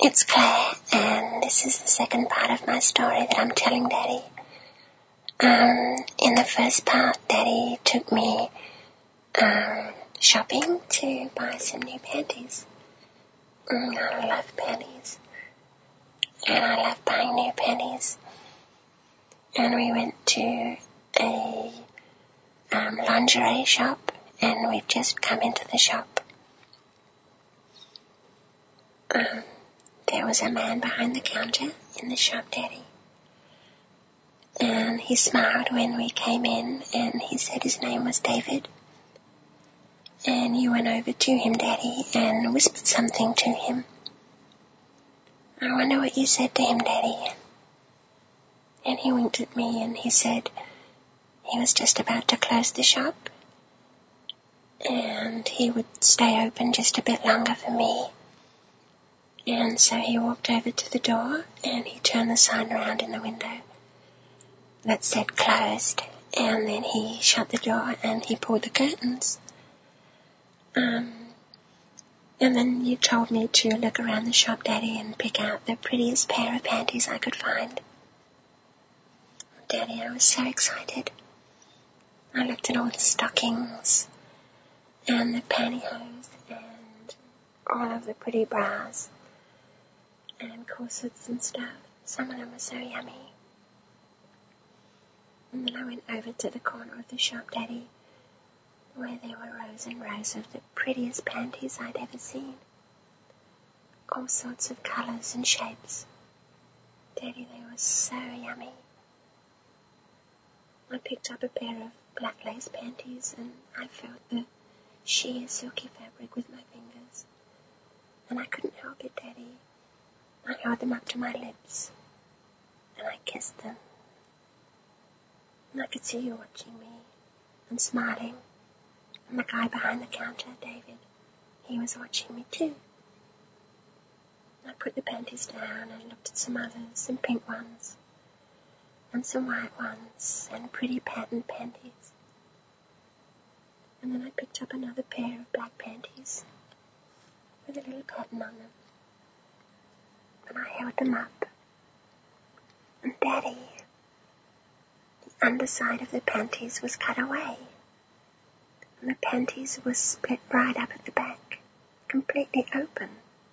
It's Claire, and this is the second part of my story that I'm telling Daddy. In the first part, Daddy took me shopping to buy some new panties. I love panties, and I love buying new panties. And we went to a lingerie shop, and we've just come into the shop. There was a man behind the counter in the shop, Daddy. And he smiled when we came in, and he said his name was David. And you went over to him, Daddy, and whispered something to him. I wonder what you said to him, Daddy. And he winked at me and he said he was just about to close the shop, and he would stay open just a bit longer for me. And so he walked over to the door and he turned the sign around in the window that said closed, and then he shut the door and he pulled the curtains. And then you told me to look around the shop, Daddy, and pick out the prettiest pair of panties I could find. Daddy, I was so excited. I looked at all the stockings and the pantyhose and all of the pretty bras and corsets and stuff. Some of them were so yummy. And then I went over to the corner of the shop, Daddy, where there were rows and rows of the prettiest panties I'd ever seen. All sorts of colours and shapes. Daddy, they were so yummy. I picked up a pair of black lace panties and I felt the sheer silky fabric with my fingers. And I couldn't help it, Daddy. I held them up to my lips and I kissed them. And I could see you watching me and smiling. And the guy behind the counter, David, he was watching me too. I put the panties down and looked at some others, some pink ones, and some white ones, and pretty patterned panties. And then I picked up another pair of black panties with a little pattern on them. And I held them up. And Daddy, the underside of the panties was cut away. And the panties were split right up at the back, completely open.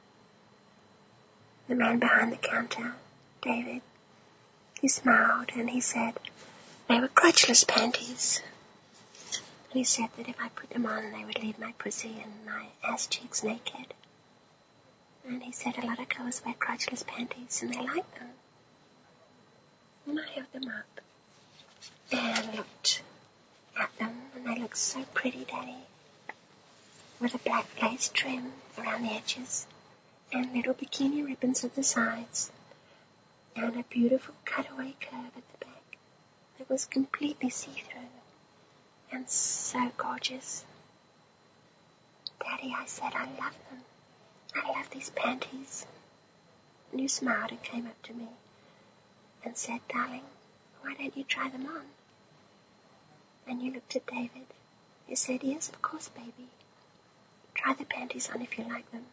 The man behind the counter, David, he smiled and he said they were crotchless panties. And he said that if I put them on, they would leave my pussy and my ass cheeks naked. And he said a lot of girls wear crotchless panties and they like them. And I held them up and looked at them, and they looked so pretty, Daddy, with a black lace trim around the edges and little bikini ribbons at the sides and a beautiful cutaway curve at the back that was completely see-through and so gorgeous. Daddy, I said, I love them. I love these panties. And you smiled and came up to me and said, darling, why don't you try them on? And you looked at David. You said, yes, of course, baby. Try the panties on if you like them.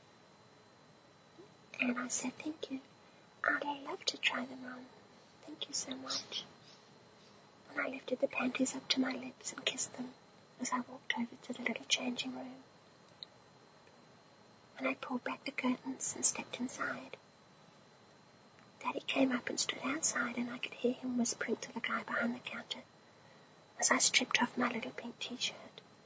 And I said, thank you. I'd love to try them on. Thank you so much. And I lifted the panties up to my lips and kissed them as I walked over to the little changing room. And I pulled back the curtains and stepped inside. Daddy came up and stood outside, and I could hear him whispering to the guy behind the counter as I stripped off my little pink t-shirt.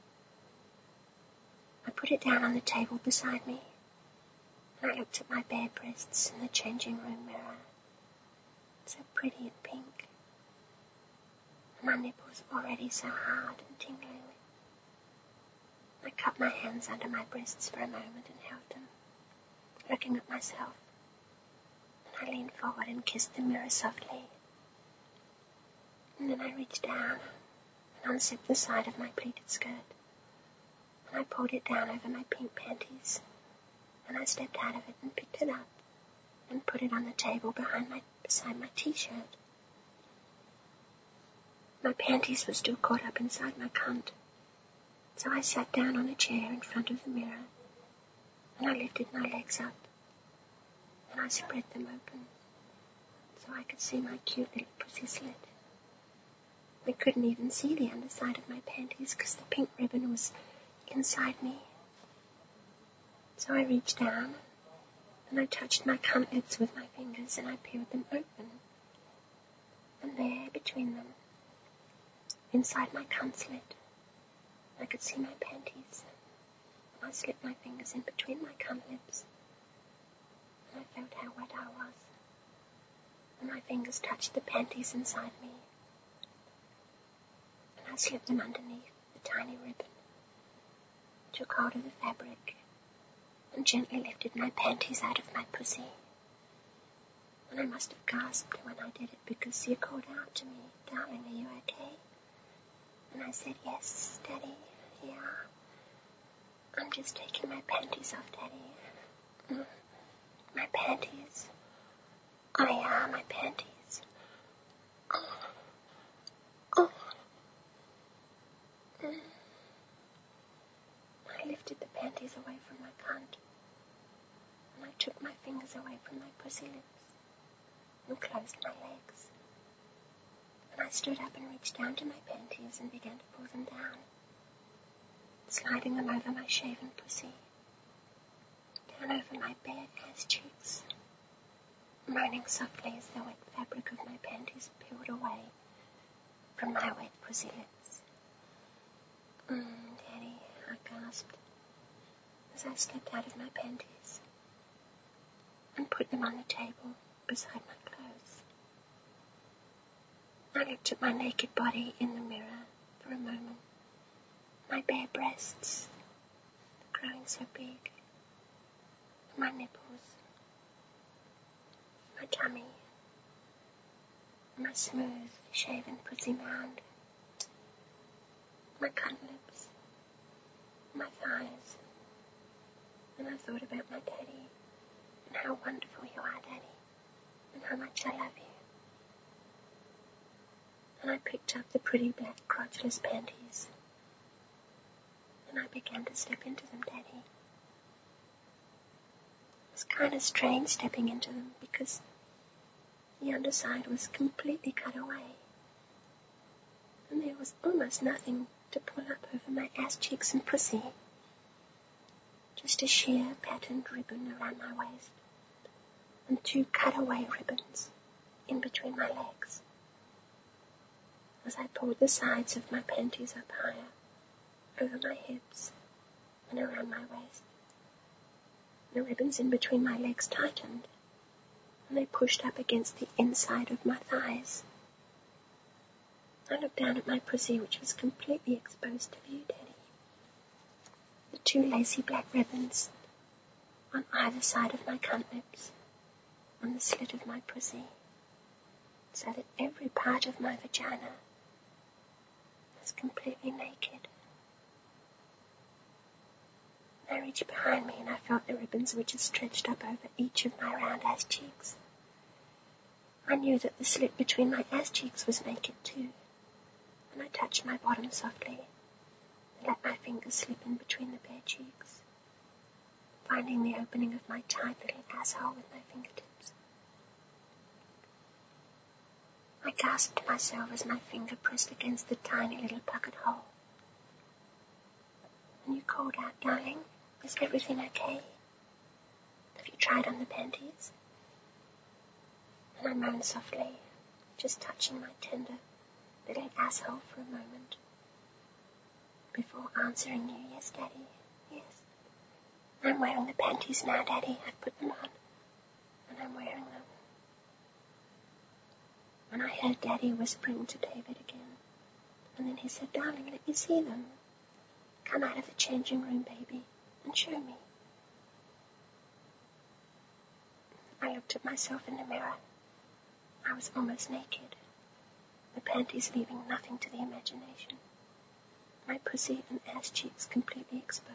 I put it down on the table beside me, and I looked at my bare breasts in the changing room mirror. So pretty and pink. And my nipples already so hard and tingling. I cupped my hands under my breasts for a moment and held them, looking at myself. And I leaned forward and kissed the mirror softly. And then I reached down and unzipped the side of my pleated skirt. And I pulled it down over my pink panties. And I stepped out of it and picked it up and put it on the table beside my t-shirt. My panties were still caught up inside my cunt. So I sat down on a chair in front of the mirror, and I lifted my legs up, and I spread them open so I could see my cute little pussy slit. I couldn't even see the underside of my panties because the pink ribbon was inside me. So I reached down and I touched my cunt lips with my fingers and I peeled them open. And there, between them, inside my cunt slit, I could see my panties. And I slipped my fingers in between my cunt lips. And I felt how wet I was. And my fingers touched the panties inside me. And I slipped them underneath the tiny ribbon, took hold of the fabric, and gently lifted my panties out of my pussy. And I must have gasped when I did it because you called out to me, "Darling, are you okay?" And I said, "Yes, Daddy, yeah. I'm just taking my panties off, Daddy." My panties. Oh yeah, my panties. Oh. I lifted the panties away from my cunt, and I took my fingers away from my pussy lips and closed my legs. And I stood up and reached down to my panties and began to pull them down, sliding them over my shaven pussy, down over my bare ass cheeks, moaning softly as the wet fabric of my panties peeled away from my wet pussy lips. Daddy, I gasped as I slipped out of my panties and put them on the table beside my clothes. I looked at my naked body in the mirror for a moment, my bare breasts growing so big, my nipples, my tummy, my smooth shaven pussy mound, my cunt lips, my thighs, and I thought about my daddy and how wonderful you are, Daddy, and how much I love you. And I picked up the pretty black crotchless panties and I began to step into them, Daddy. It was kind of strange stepping into them because the underside was completely cut away and there was almost nothing to pull up over my ass cheeks and pussy. Just a sheer patterned ribbon around my waist and 2 cutaway ribbons in between my legs. As I pulled the sides of my panties up higher, over my hips and around my waist, the ribbons in between my legs tightened and they pushed up against the inside of my thighs. I looked down at my pussy, which was completely exposed to view, Daddy. The 2 lacy black ribbons on either side of my cunt lips, on the slit of my pussy, so that every part of my vagina was completely naked. I reached behind me and I felt the ribbons which had stretched up over each of my round ass cheeks. I knew that the slit between my ass cheeks was naked too, and I touched my bottom softly and let my fingers slip in between the bare cheeks, finding the opening of my tight little asshole with my fingertips. I gasped myself as my finger pressed against the tiny little puckered hole. And you called out, "Darling, is everything okay? Have you tried on the panties?" And I moaned softly, just touching my tender little asshole for a moment, before answering you, "Yes, Daddy, yes. I'm wearing the panties now, Daddy. I've put them on, and I'm wearing them." And I heard Daddy whispering to David again, and then he said, "Darling, let me see them. Come out of the changing room, baby, and show me." I looked at myself in the mirror. I was almost naked, the panties leaving nothing to the imagination, my pussy and ass cheeks completely exposed.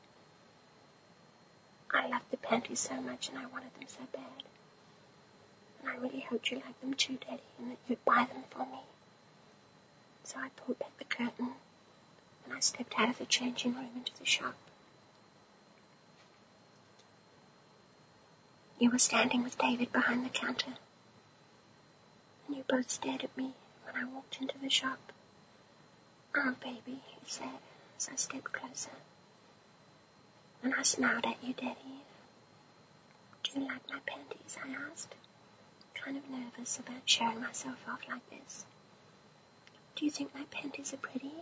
I loved the panties so much and I wanted them so bad. And I really hoped you liked them too, Daddy, and that you'd buy them for me. So I pulled back the curtain and I stepped out of the changing room into the shop. You were standing with David behind the counter, and you both stared at me when I walked into the shop. "Oh, baby," you said as I stepped closer. And I smiled at you, Daddy. "Do you like my panties?" I asked, kind of nervous about showing myself off like this. "Do you think my panties are pretty?"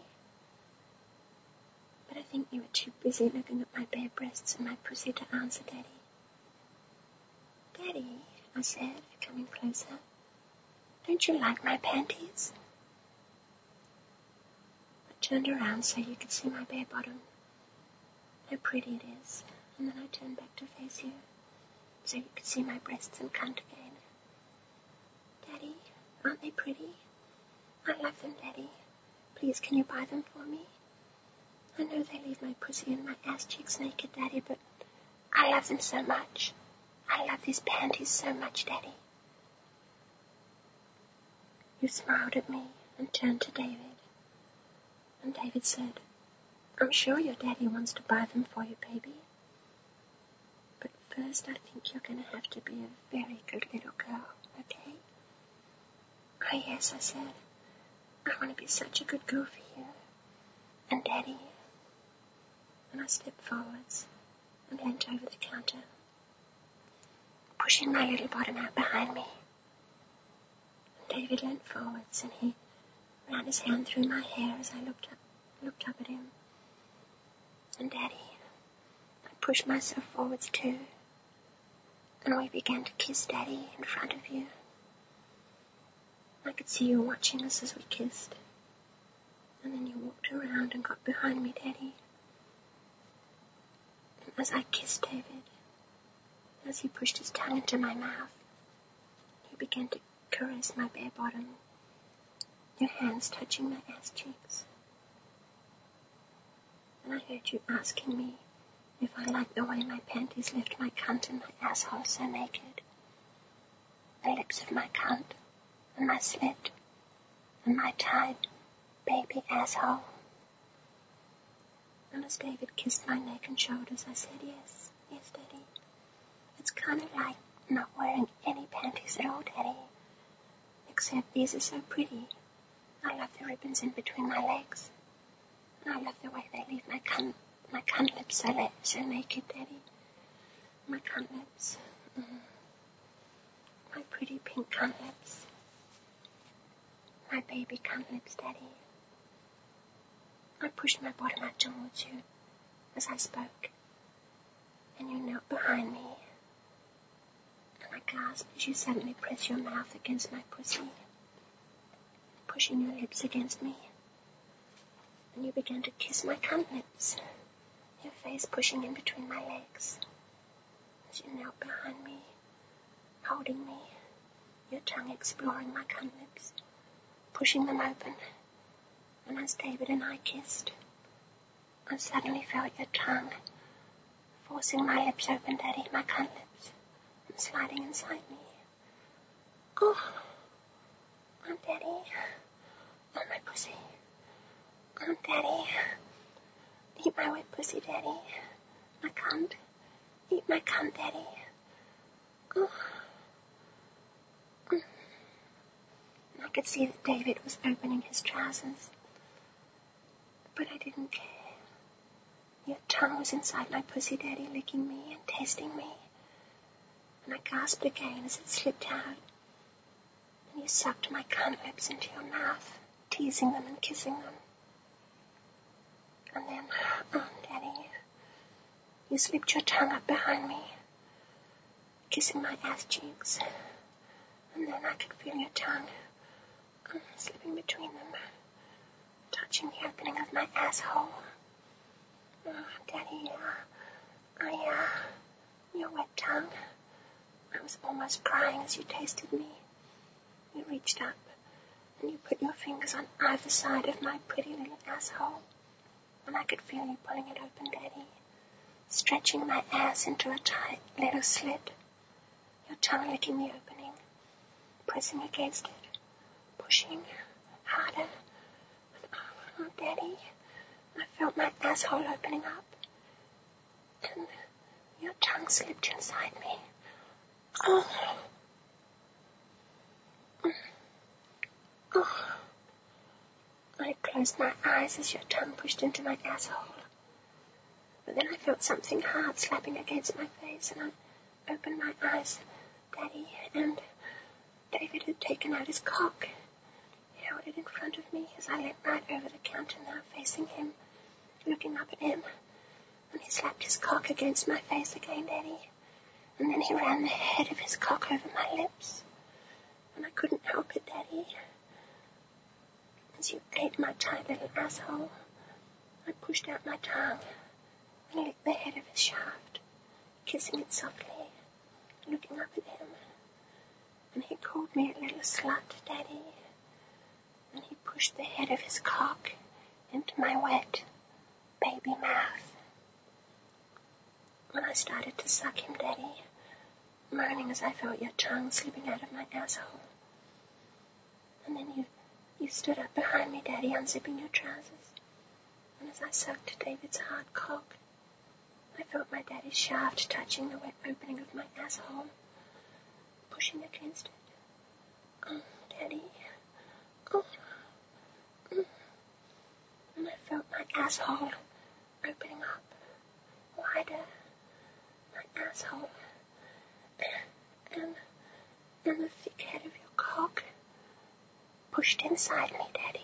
But I think you were too busy looking at my bare breasts and my pussy to answer, Daddy. "Daddy," I said, coming closer, "don't you like my panties?" I turned around so you could see my bare bottom, how pretty it is, and then I turned back to face you so you could see my breasts and cunt again. "Daddy, aren't they pretty? I love them, Daddy. Please, can you buy them for me? I know they leave my pussy and my ass cheeks naked, Daddy, but I love them so much. I love these panties so much, Daddy." You smiled at me and turned to David. And David said, "I'm sure your daddy wants to buy them for you, baby. But first I think you're going to have to be a very good little girl, okay?" "Oh, yes," I said. "I want to be such a good girl for you. And Daddy." And I stepped forwards and leant over the counter, pushing my little bottom out behind me. And David leant forwards and he ran his hand through my hair as I looked up at him. And Daddy, I pushed myself forwards too, and we began to kiss, Daddy, in front of you. I could see you watching us as we kissed, and then you walked around and got behind me, Daddy. And as I kissed David, as he pushed his tongue into my mouth, he began to caress my bare bottom, your hands touching my ass cheeks. And I heard you asking me if I liked the way my panties left my cunt and my asshole so naked. The lips of my cunt and my slit and my tied baby asshole. And as David kissed my neck and shoulders, I said, "Yes, yes, Daddy. It's kind of like not wearing any panties at all, Daddy. Except these are so pretty. I love the ribbons in between my legs. And I love the way they leave my cunt lips so naked, Daddy. My cunt lips. My pretty pink cunt lips. My baby cunt lips, Daddy." I pushed my bottom out towards you as I spoke, and you knelt behind me, and I gasped as you suddenly pressed your mouth against my pussy, pushing your lips against me, and you began to kiss my cunt lips, your face pushing in between my legs, as you knelt behind me, holding me, your tongue exploring my cunt lips, pushing them open. And as David and I kissed, I suddenly felt your tongue forcing my lips open, Daddy, my cunt lips, and sliding inside me. "Oh, Daddy, oh my pussy, Daddy, eat my wet pussy, Daddy, my cunt, eat my cunt, Daddy, oh." And I could see that David was opening his trousers, but I didn't care. Your tongue was inside my pussy, Daddy, licking me and tasting me, and I gasped again as it slipped out, and you sucked my cunt lips into your mouth, teasing them and kissing them. And then, oh, Daddy, you slipped your tongue up behind me, kissing my ass cheeks, and then I could feel your tongue slipping between them, touching the opening of my asshole. Oh, Daddy, your wet tongue. I was almost crying as you tasted me. You reached up and you put your fingers on either side of my pretty little asshole, and I could feel you pulling it open, Daddy, stretching my ass into a tight little slit, your tongue licking the opening, pressing against it, pushing harder. Oh, Daddy, I felt my asshole opening up, and your tongue slipped inside me, Oh. Oh. I closed my eyes as your tongue pushed into my asshole. But then I felt something hard slapping against my face, and I opened my eyes, Daddy, and David had taken out his cock. He held it in front of me as I leant right over the counter now, facing him, looking up at him. And he slapped his cock against my face again, Daddy. And then he ran the head of his cock over my lips. And I couldn't help it, Daddy. As you ate my tight little asshole, I pushed out my tongue and licked the head of his shaft, kissing it softly, looking up at him. And he called me a little slut, Daddy. And he pushed the head of his cock into my wet baby mouth. When I started to suck him, Daddy, moaning as I felt your tongue slipping out of my asshole. And then you stood up behind me, Daddy, unzipping your trousers. And as I sucked David's hard cock, I felt my daddy's shaft touching the wet opening of my asshole, pushing against it. Oh, Daddy. Oh. And I felt my asshole opening up, wider, my asshole, and the thick head of your cock pushed inside me, Daddy.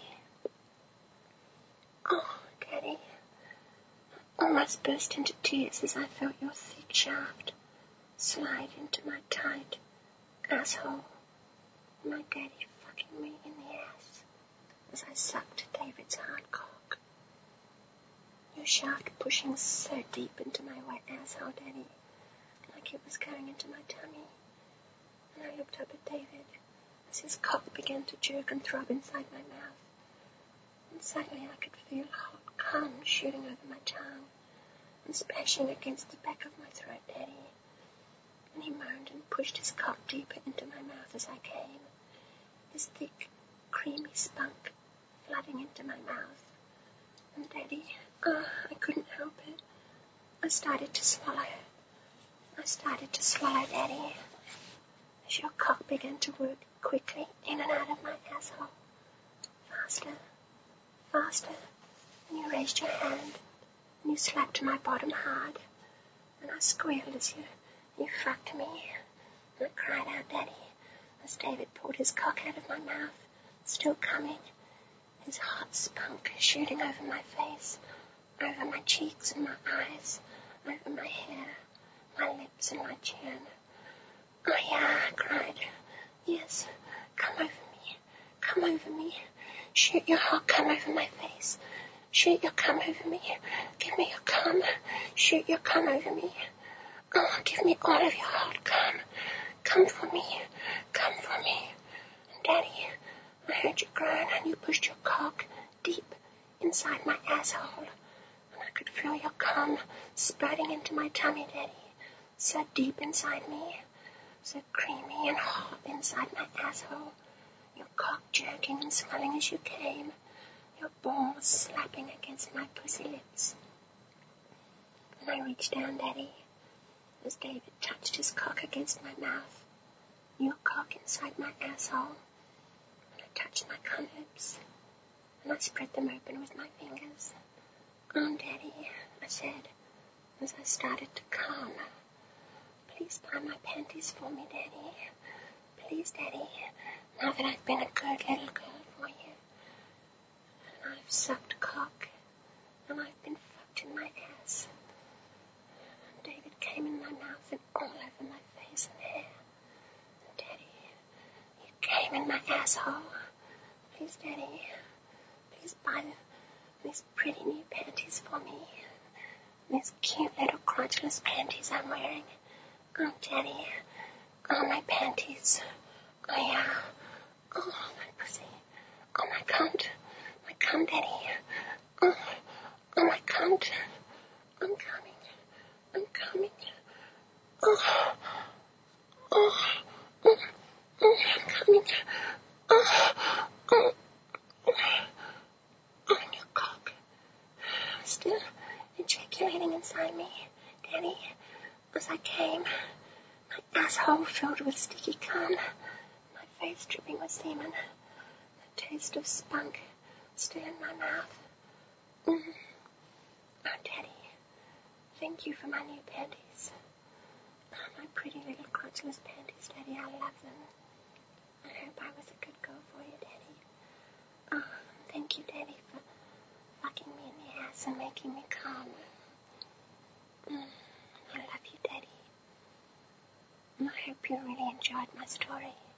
Oh, Daddy. I almost burst into tears as I felt your thick shaft slide into my tight asshole. My daddy fucking me in the ass as I sucked David's hard cock. Your shaft pushing so deep into my wet asshole, Daddy, like it was going into my tummy. And I looked up at David as his cock began to jerk and throb inside my mouth. And suddenly I could feel hot cum shooting over my tongue and splashing against the back of my throat, Daddy. And he moaned and pushed his cock deeper into my mouth as I came, his thick, creamy spunk flooding into my mouth. And Daddy, I couldn't help it. I started to swallow, Daddy, as your cock began to work quickly in and out of my asshole. Faster, and you raised your hand, and you slapped my bottom hard, and I squealed as you fucked me, and I cried out, Daddy, as David pulled his cock out of my mouth, still coming, his hot spunk shooting over my face, over my cheeks and my eyes, over my hair, my lips and my chin. Oh yeah, I cried. Yes, come over me. Shoot your hot cum over my face. Shoot your cum over me. Give me your cum. Shoot your cum over me. Oh, give me all of your hot cum. Come for me. And Daddy, I heard you groan and you pushed your cock deep inside my asshole. And I could feel your cum spouting into my tummy, Daddy. So deep inside me. So creamy and hot inside my asshole. Your cock jerking and swelling as you came. Your balls slapping against my pussy lips. And I reached down, Daddy, as David touched his cock against my mouth. Your cock inside my asshole. And I touched my cunt lips. And I spread them open with my fingers. Oh, Daddy, I said, as I started to come. Please buy my panties for me, Daddy. Please, Daddy, now that I've been a good little girl for you. And I've sucked cock, and I've been fucked in my ass. And David came in my mouth and all over my face and hair. And Daddy, you came in my asshole. Please, Daddy, please buy these pretty new panties for me. These cute little crotchless panties I'm wearing. Oh, Daddy. Oh, my panties. Oh, yeah. Oh, my pussy. Oh, my cunt. My cunt, Daddy. Oh, my cunt. I'm coming. Oh, I'm coming. Oh, your cock. Still ejaculating inside me, Daddy, as I came My asshole filled with sticky cum. My face dripping with semen. The taste of spunk still in my mouth. Oh, Daddy, thank you for my new panties. Oh, my pretty little crotchless panties, Daddy, I love them. I hope I was a good girl for you, Daddy. Oh, thank you, Daddy, for fucking me in the ass and making me calm. I love you, Daddy. I hope you really enjoyed my story.